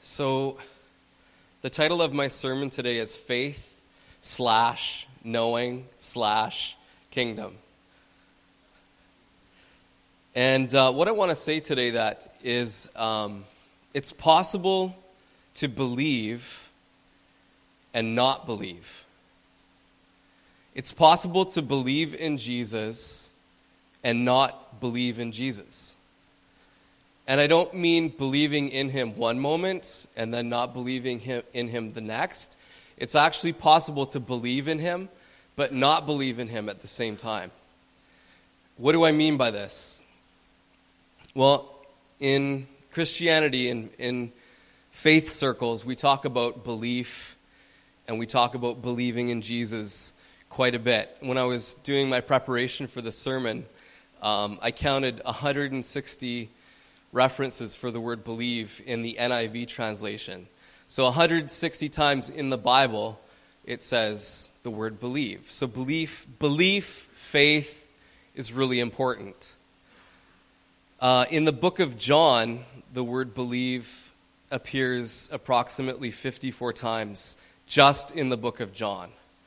So, the title of my sermon today is Faith/Knowing/Kingdom. And what I want to say today that is, it's possible to believe and not believe. It's possible to believe in Jesus and not believe in Jesus. And I don't mean believing in him one moment and then not believing in him the next. It's actually possible to believe in him, but not believe in him at the same time. What do I mean by this? Well, in Christianity, in faith circles, we talk about belief and we talk about believing in Jesus quite a bit. When I was doing my preparation for the sermon, I counted 160 references for the word believe in the NIV translation. So 160 times in the Bible, it says the word believe. So belief, faith is really important. In the book of John, the word believe appears approximately 54 times just in the book of John.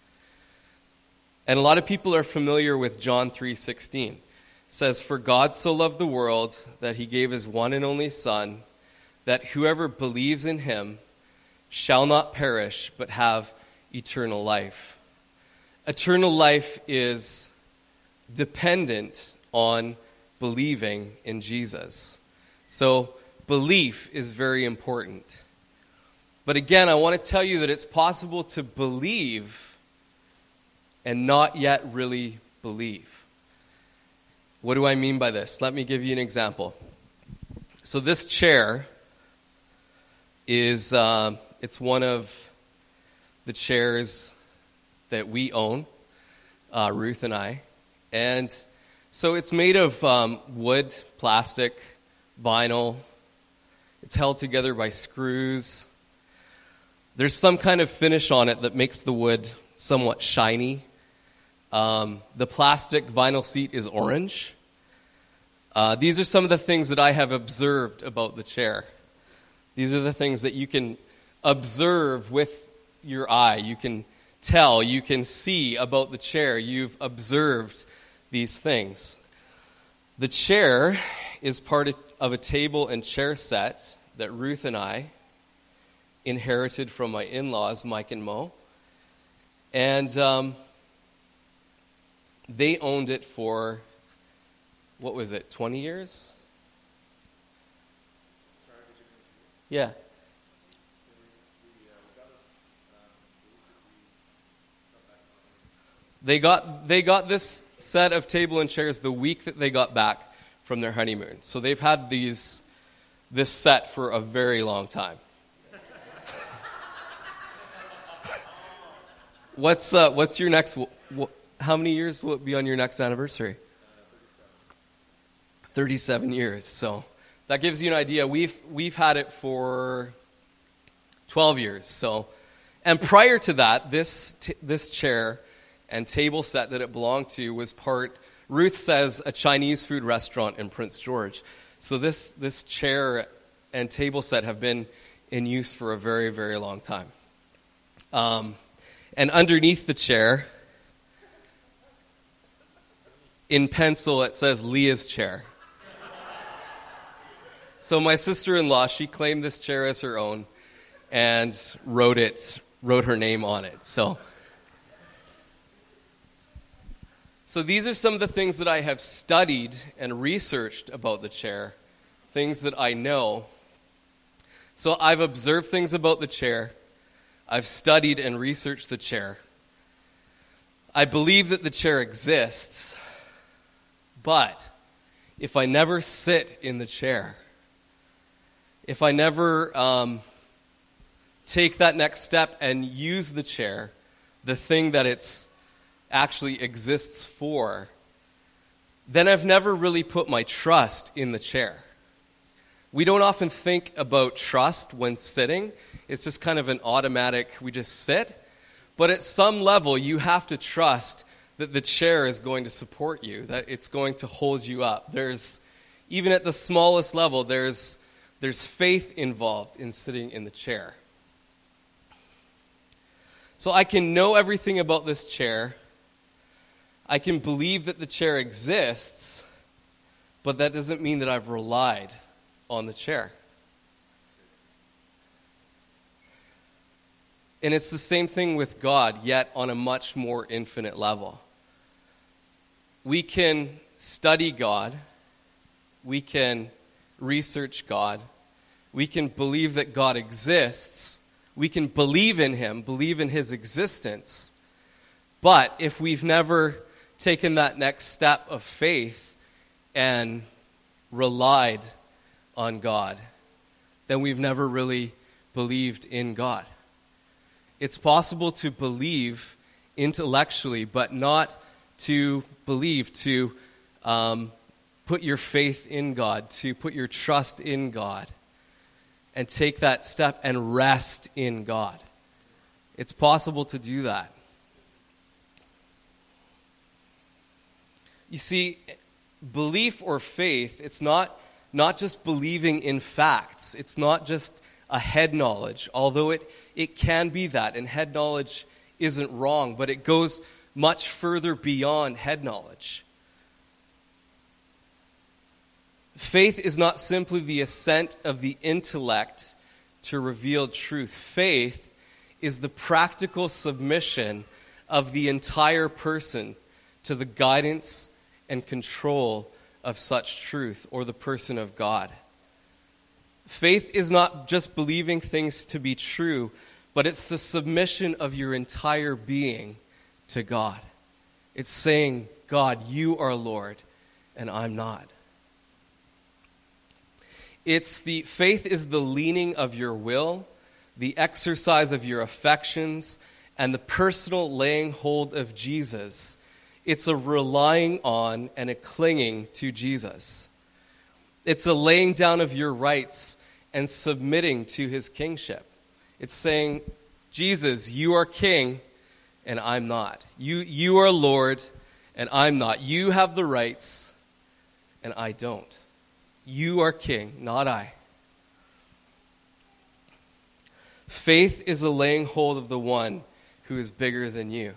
And a lot of people are familiar with John 3:16. It says, "For God so loved the world that he gave his one and only Son, that whoever believes in him shall not perish but have eternal life." Eternal life is dependent on believing in Jesus. So belief is very important. But again, I want to tell you that it's possible to believe and not yet really believe. What do I mean by this? Let me give you an example. So this chair is, it's one of the chairs that we own, Ruth and I. And so it's made of wood, plastic, vinyl. It's held together by screws. There's some kind of finish on it that makes the wood somewhat shiny. The plastic vinyl seat is orange. These are some of the things that I have observed about the chair. These are the things that you can observe with your eye. You can tell, you can see about the chair. You've observed these things. The chair is part of a table and chair set that Ruth and I inherited from my in-laws, Mike and Mo. And they owned it for, 20 years? Yeah. They got this set of table and chairs the week that they got back from their honeymoon. So they've had this set for a very long time. What's your next? How many years will it be on your next anniversary? 37 years. So that gives you an idea. We've had it for 12 years. So, and prior to that, this chair and table set that it belonged to was part, Ruth says, a Chinese food restaurant in Prince George. So this chair and table set have been in use for a very, very long time. And underneath the chair, in pencil, it says Leah's chair. So my sister-in-law, she claimed this chair as her own and wrote her name on it. So these are some of the things that I have studied and researched about the chair, things that I know. So I've observed things about the chair. I've studied and researched the chair. I believe that the chair exists, but if I never sit in the chair, if I never take that next step and use the chair, the thing that it's actually exists for, then I've never really put my trust in the chair. We don't often think about trust when sitting. It's just kind of an automatic, we just sit. But at some level, you have to trust that the chair is going to support you, that it's going to hold you up. Even at the smallest level, there's there's faith involved in sitting in the chair. So I can know everything about this chair. I can believe that the chair exists, but that doesn't mean that I've relied on the chair. And it's the same thing with God, yet on a much more infinite level. We can study God. We can research God. We can believe that God exists. We can believe in him, believe in his existence. But if we've never taken that next step of faith and relied on God, then we've never really believed in God. It's possible to believe intellectually, but not to believe, to put your faith in God, to put your trust in God, and take that step and rest in God. It's possible to do that. You see, belief or faith, it's not just believing in facts. It's not just a head knowledge, although it can be that, and head knowledge isn't wrong, but it goes much further beyond head knowledge. Faith is not simply the assent of the intellect to revealed truth. Faith is the practical submission of the entire person to the guidance and control of such truth, or the person of God. Faith is not just believing things to be true, but it's the submission of your entire being to God. It's saying, God, you are Lord, and I'm not. Faith is the leaning of your will, the exercise of your affections, and the personal laying hold of Jesus. It's a relying on and a clinging to Jesus. It's a laying down of your rights and submitting to his kingship. It's saying, Jesus, you are king, and I'm not. You are Lord, and I'm not. You have the rights, and I don't. You are king, not I. Faith is a laying hold of the one who is bigger than you.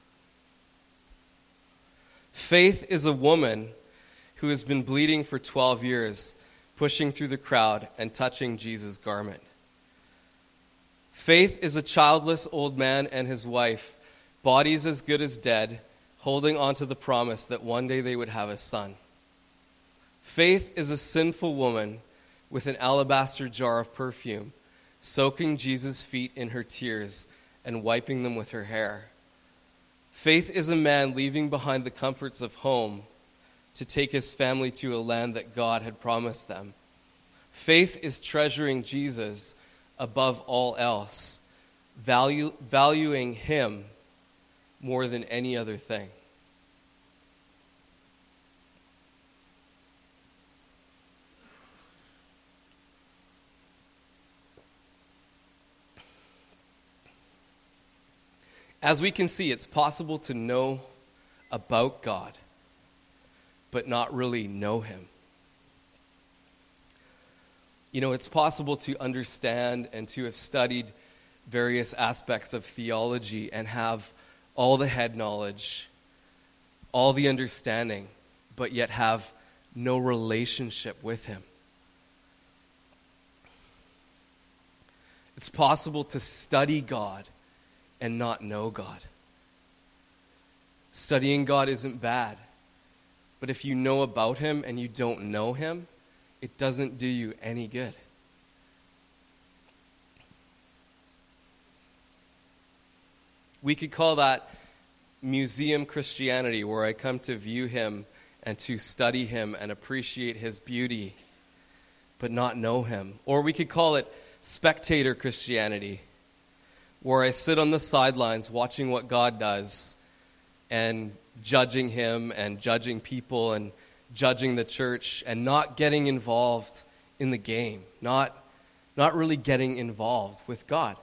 Faith is a woman who has been bleeding for 12 years, pushing through the crowd and touching Jesus' garment. Faith is a childless old man and his wife, bodies as good as dead, holding on to the promise that one day they would have a son. Faith is a sinful woman with an alabaster jar of perfume, soaking Jesus' feet in her tears and wiping them with her hair. Faith is a man leaving behind the comforts of home to take his family to a land that God had promised them. Faith is treasuring Jesus above all else, valuing him more than any other thing. As we can see, it's possible to know about God, but not really know him. You know, it's possible to understand and to have studied various aspects of theology and have all the head knowledge, all the understanding, but yet have no relationship with him. It's possible to study God and not know God. Studying God isn't bad, but if you know about him and you don't know him, it doesn't do you any good. We could call that museum Christianity, where I come to view him and to study him and appreciate his beauty, but not know him. Or we could call it spectator Christianity, where I sit on the sidelines watching what God does and judging him and judging people and judging the church and not getting involved in the game, not really getting involved with God.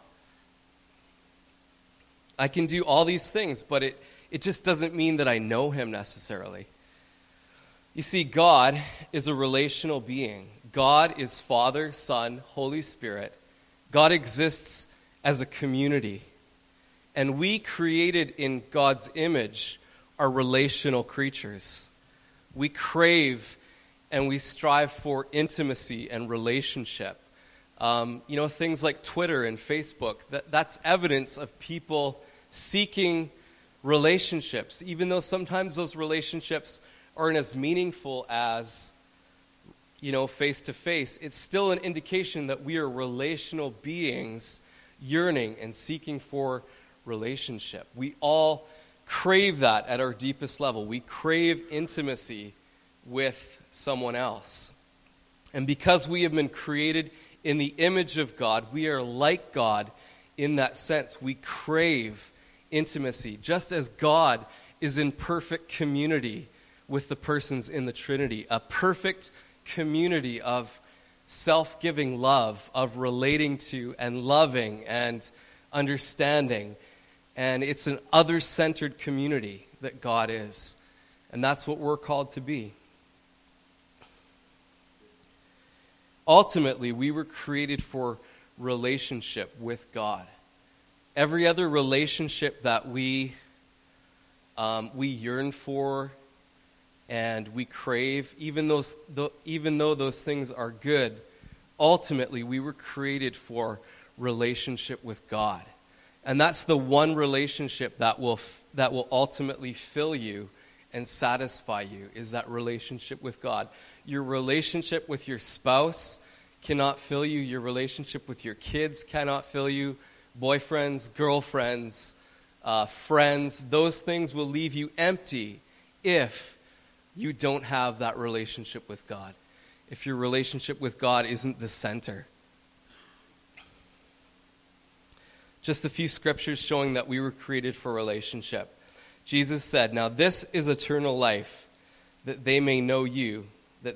I can do all these things, but it just doesn't mean that I know him necessarily. You see, God is a relational being. God is Father, Son, Holy Spirit. God exists as a community. And we, created in God's image, are relational creatures. We crave and we strive for intimacy and relationship. Things like Twitter and Facebook, that's evidence of people seeking relationships, even though sometimes those relationships aren't as meaningful as, face-to-face. It's still an indication that we are relational beings yearning and seeking for relationship. We all crave that at our deepest level. We crave intimacy with someone else. And because we have been created in the image of God, we are like God in that sense. We crave intimacy, just as God is in perfect community with the persons in the Trinity, a perfect community of self-giving love, of relating to and loving and understanding. And it's an other-centered community that God is. And that's what we're called to be. Ultimately, we were created for relationship with God. Every other relationship that we yearn for and we crave, even though those things are good, ultimately we were created for relationship with God. And that's the one relationship that will ultimately fill you and satisfy you, is that relationship with God. Your relationship with your spouse cannot fill you. Your relationship with your kids cannot fill you. Boyfriends, girlfriends, friends, those things will leave you empty if you don't have that relationship with God. If your relationship with God isn't the center. Just a few scriptures showing that we were created for relationship. Jesus said, "Now this is eternal life, that they may know you, the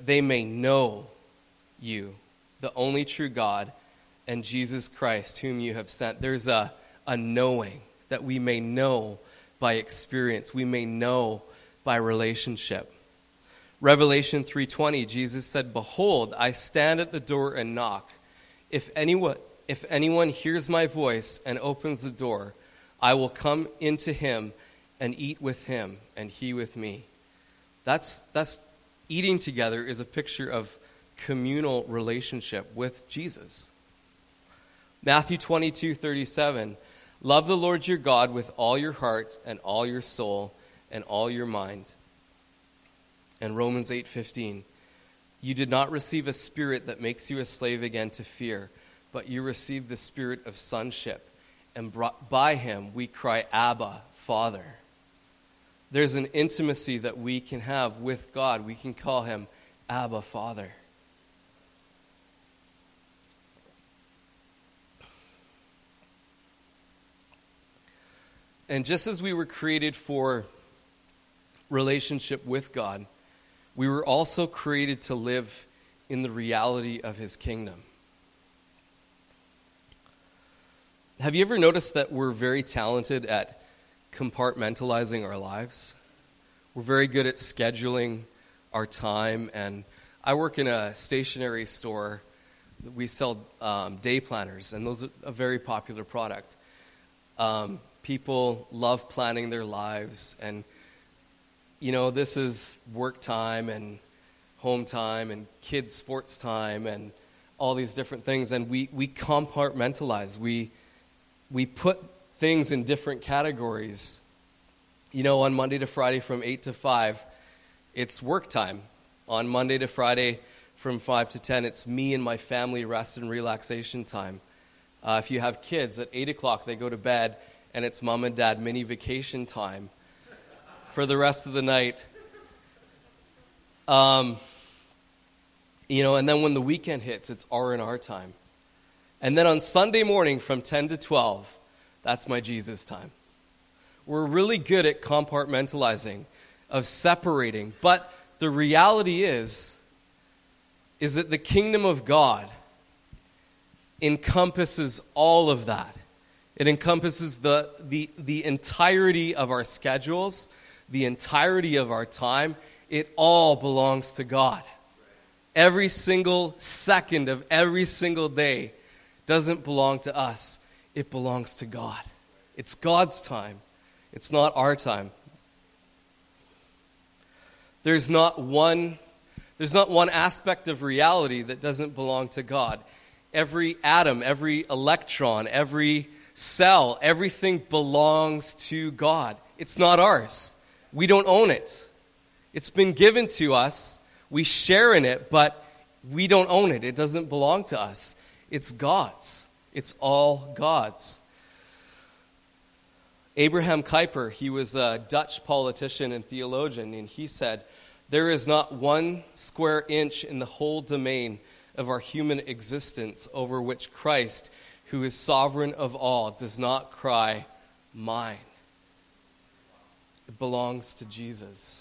only true God, and Jesus Christ, whom you have sent." There's a knowing that we may know by experience. We may know by relationship. Revelation 3:20, Jesus said, "Behold, I stand at the door and knock. If anyone hears my voice and opens the door, I will come into him and eat with him and he with me." That's eating together is a picture of communal relationship with Jesus. Matthew 22:37, "Love the Lord your God with all your heart and all your soul and all your mind." And Romans 8:15, "You did not receive a spirit that makes you a slave again to fear, but you received the spirit of sonship, and by him we cry, Abba, Father." There's an intimacy that we can have with God. We can call him Abba, Father. And just as we were created for relationship with God, we were also created to live in the reality of his kingdom. Have you ever noticed that we're very talented at compartmentalizing our lives? We're very good at scheduling our time. And I work in a stationery store. We sell day planners, and those are a very popular product. People love planning their lives, and this is work time and home time and kids' sports time and all these different things. And we compartmentalize. We put things in different categories. On Monday to Friday from 8 to 5, it's work time. On Monday to Friday from 5 to 10, it's me and my family rest and relaxation time. If you have kids, at 8 o'clock they go to bed, and it's mom and dad mini vacation time for the rest of the night. And then when the weekend hits, it's R&R time. And then on Sunday morning from 10 to 12, that's my Jesus time. We're really good at compartmentalizing, of separating. But the reality is that the kingdom of God encompasses all of that. It encompasses the entirety of our schedules, the entirety of our time. It all belongs to God. every single second of every single day doesn't belong to us. It belongs to God. It's God's time. It's not our time. There's not one aspect of reality that doesn't belong to God. Every atom, every electron, every cell, everything belongs to God. It's not ours. We don't own it. It's been given to us. We share in it, but we don't own it. It doesn't belong to us. It's God's. It's all God's. Abraham Kuyper, he was a Dutch politician and theologian, and he said, "There is not 1 square inch in the whole domain of our human existence over which Christ, who is sovereign of all, does not cry, 'Mine.'" It belongs to Jesus.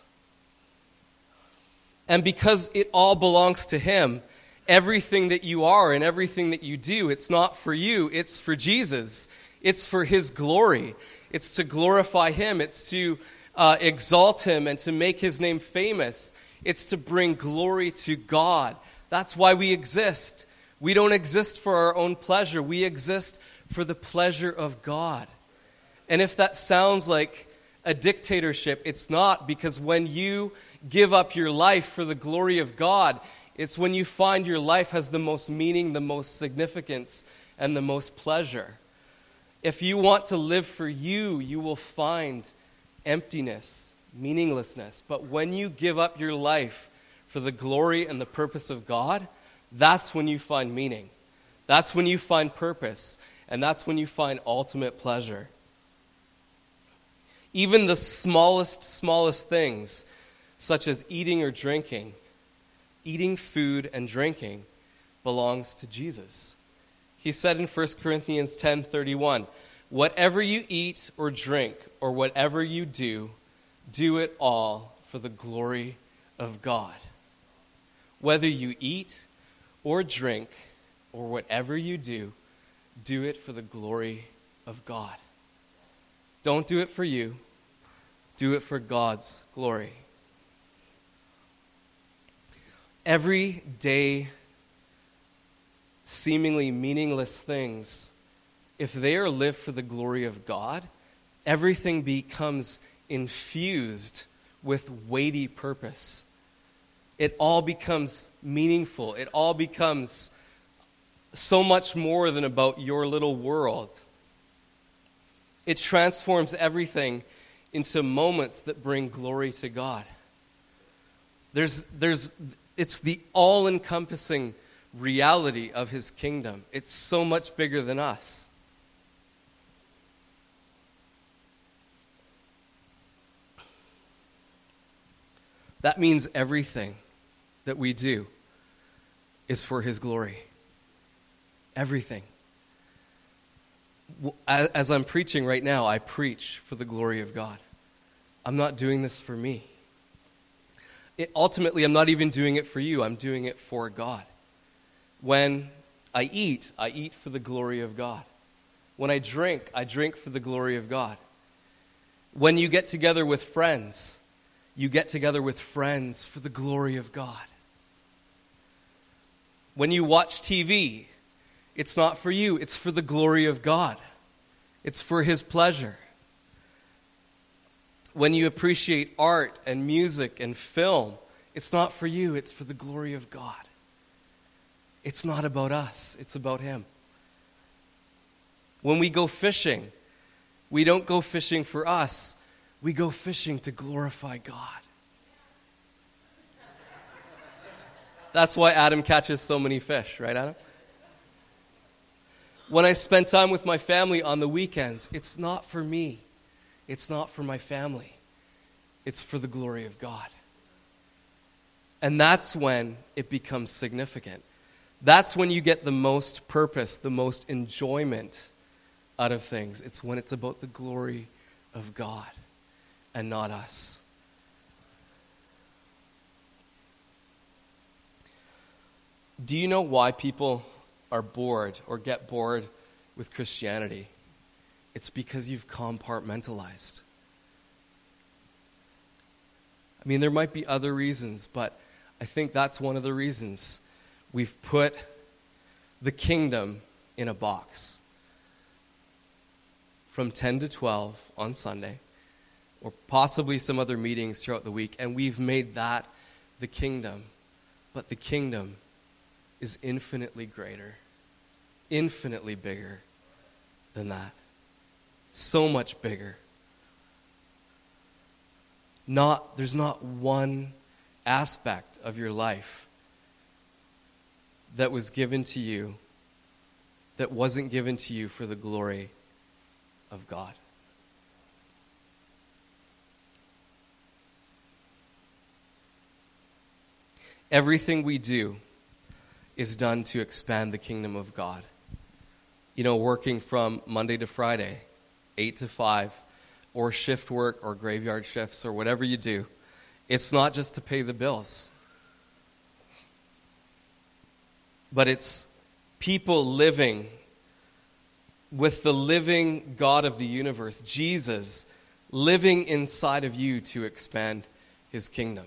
And because it all belongs to Him, everything that you are and everything that you do, it's not for you, it's for Jesus. It's for His glory. It's to glorify Him. It's to exalt Him and to make His name famous. It's to bring glory to God. That's why we exist. We don't exist for our own pleasure. We exist for the pleasure of God. And if that sounds like a dictatorship, it's not, because when you give up your life for the glory of God, it's when you find your life has the most meaning, the most significance, and the most pleasure. If you want to live for you, you will find emptiness, meaninglessness. But when you give up your life for the glory and the purpose of God, that's when you find meaning. That's when you find purpose. And that's when you find ultimate pleasure. Even the smallest things, such as eating or drinking, eating food and drinking, belongs to Jesus. He said in 1 Corinthians 10:31, "Whatever you eat or drink or whatever you do, do it all for the glory of God." Whether you eat or drink or whatever you do it for the glory of God. Don't do it for you. Do it for God's glory. Every day, seemingly meaningless things, if they are lived for the glory of God, everything becomes infused with weighty purpose. It all becomes meaningful. It all becomes so much more than about your little world. It transforms everything into moments that bring glory to God. It's the all-encompassing reality of His kingdom. It's so much bigger than us. That means everything that we do is for His glory. Everything. As I'm preaching right now, I preach for the glory of God. I'm not doing this for me. Ultimately, I'm not even doing it for you. I'm doing it for God. When I eat for the glory of God. When I drink for the glory of God. When you get together with friends, you get together with friends for the glory of God. When you watch TV, it's not for you, it's for the glory of God. It's for His pleasure. When you appreciate art and music and film, it's not for you, it's for the glory of God. It's not about us, it's about Him. When we go fishing, we don't go fishing for us, we go fishing to glorify God. That's why Adam catches so many fish, right, Adam? When I spend time with my family on the weekends, it's not for me. It's not for my family. It's for the glory of God. And that's when it becomes significant. That's when you get the most purpose, the most enjoyment out of things. It's when it's about the glory of God and not us. Do you know why people are bored or get bored with Christianity? It's because you've compartmentalized. I mean, there might be other reasons, but I think that's one of the reasons we've put the kingdom in a box. From 10 to 12 on Sunday, or possibly some other meetings throughout the week, and we've made that the kingdom. But the kingdom is infinitely greater, infinitely bigger than that. So much bigger. There's not one aspect of your life that was given to you that wasn't given to you for the glory of God. Everything we do is done to expand the kingdom of God. You know, working from Monday to Friday, 8 to 5, or shift work or graveyard shifts or whatever you do, it's not just to pay the bills. But it's people living with the living God of the universe, Jesus, living inside of you to expand his kingdom.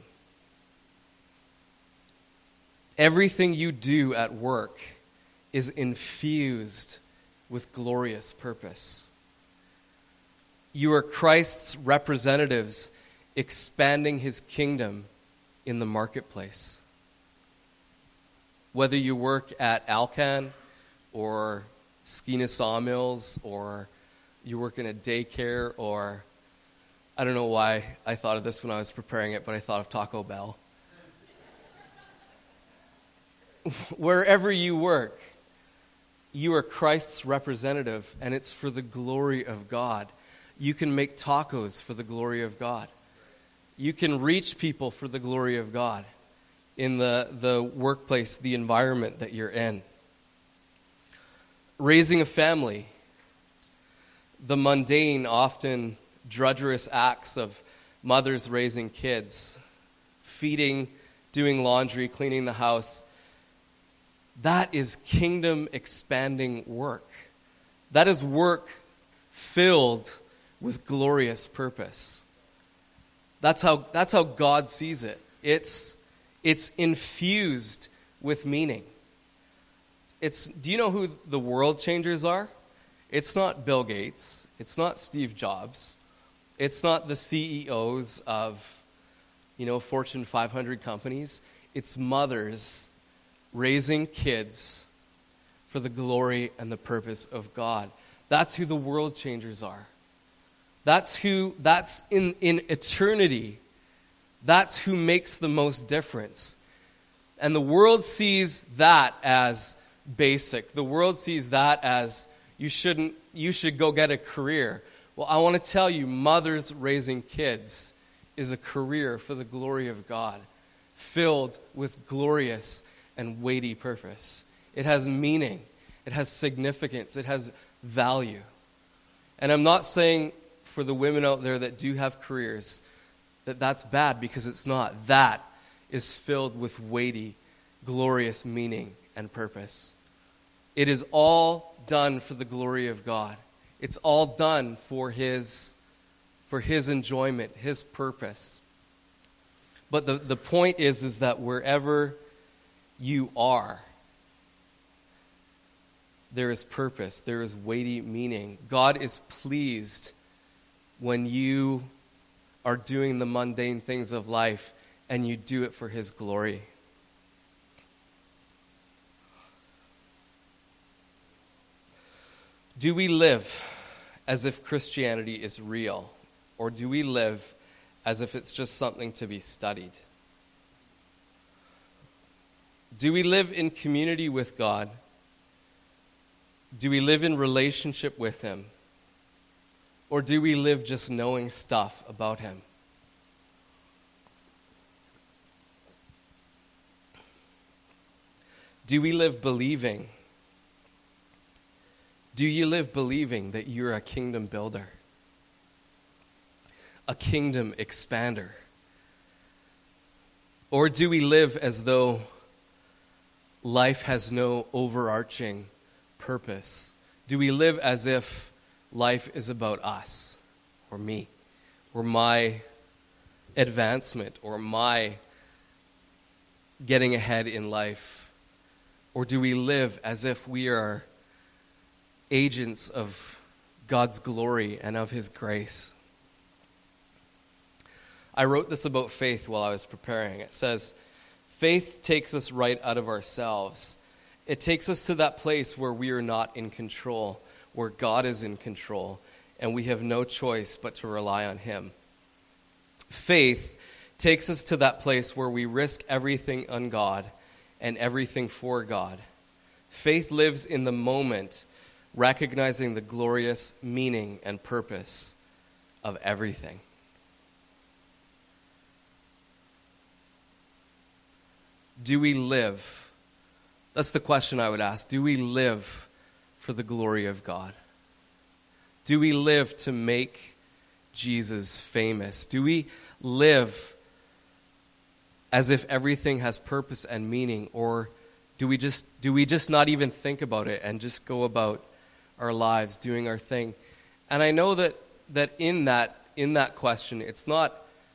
Everything you do at work is infused with glorious purpose. You are Christ's representatives expanding his kingdom in the marketplace. Whether you work at Alcan or Skeena Sawmills, or you work in a daycare, or I don't know why I thought of this when I was preparing it, but I thought of Taco Bell. Wherever you work, you are Christ's representative, and it's for the glory of God. You can make tacos for the glory of God. You can reach people for the glory of God in the workplace, the environment that you're in. Raising a family, the mundane, often drudgerous acts of mothers raising kids, feeding, doing laundry, cleaning the house, that is kingdom expanding work. That is work filled with glorious purpose. That's how God sees it. It's infused with meaning. Do you know who the world changers are? It's not Bill Gates. It's not Steve Jobs. It's not the CEOs of, Fortune 500 companies. It's mothers raising kids for the glory and the purpose of God. That's who the world changers are. That's in eternity. That's who makes the most difference. And the world sees that as basic. The world sees that as you should go get a career. Well, I want to tell you, mothers raising kids is a career for the glory of God, filled with glorious and weighty purpose. It has meaning. It has significance. It has value. And I'm not saying for the women out there that do have careers that that's bad, because it's not. That is filled with weighty, glorious meaning and purpose. It is all done for the glory of God. It's all done for his enjoyment, his purpose. But the point is that wherever you are, there is purpose, there is weighty meaning. God is pleased when you are doing the mundane things of life and you do it for his glory. Do we live as if Christianity is real, or do we live as if it's just something to be studied? Do we live in community with God? Do we live in relationship with him? Or do we live just knowing stuff about him? Do we live believing? Do you live believing that you're a kingdom builder? A kingdom expander? Or do we live as though life has no overarching purpose? Do we live as if life is about us, or me, or my advancement, or my getting ahead in life? Or do we live as if we are agents of God's glory and of his grace? I wrote this about faith while I was preparing. It says, faith takes us right out of ourselves. It takes us to that place where we are not in control, where God is in control, and we have no choice but to rely on him. Faith takes us to that place where we risk everything on God and everything for God. Faith lives in the moment, recognizing the glorious meaning and purpose of everything. Do we live? That's the question I would ask. Do we live for the glory of God? Do we live to make Jesus famous? Do we live as if everything has purpose and meaning, or do we just not even think about it and just go about our lives doing our thing? And I know that in that question, it's not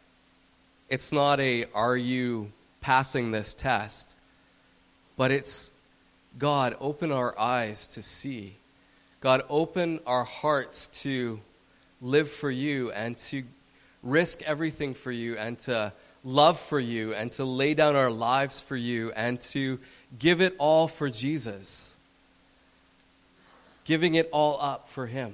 a are you passing this test, but it's God, open our eyes to see. God, open our hearts to live for you and to risk everything for you and to love for you and to lay down our lives for you and to give it all for Jesus. Giving it all up for him.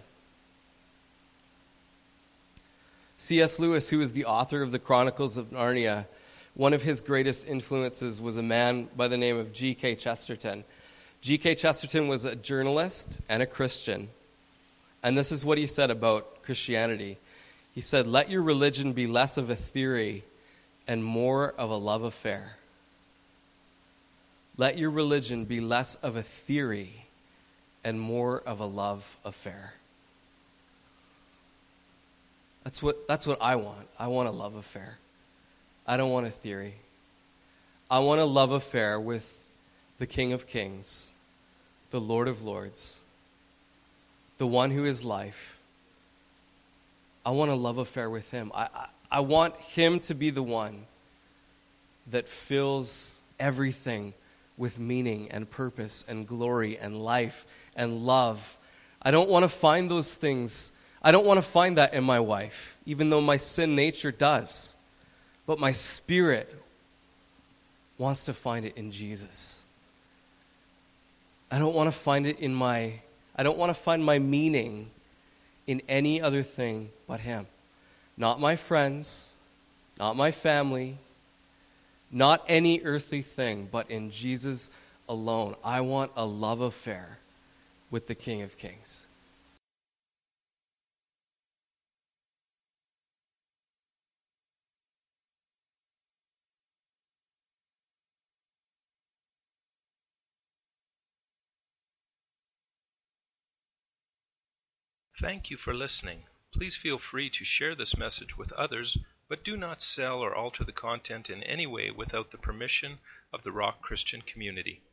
C.S. Lewis, who is the author of the Chronicles of Narnia, one of his greatest influences was a man by the name of G.K. Chesterton. G.K. Chesterton was a journalist and a Christian. And this is what he said about Christianity. He said, "Let your religion be less of a theory and more of a love affair." Let your religion be less of a theory and more of a love affair. That's what I want. I want a love affair. I don't want a theory. I want a love affair with the King of Kings, the Lord of Lords, the one who is life. I want a love affair with him. I want him to be the one that fills everything with meaning and purpose and glory and life and love. I don't want to find those things. I don't want to find that in my wife, even though my sin nature does. But my spirit wants to find it in Jesus. I don't want to find my meaning in any other thing but him. Not my friends, not my family, not any earthly thing, but in Jesus alone. I want a love affair with the King of Kings. Thank you for listening. Please feel free to share this message with others, but do not sell or alter the content in any way without the permission of the Rock Christian community.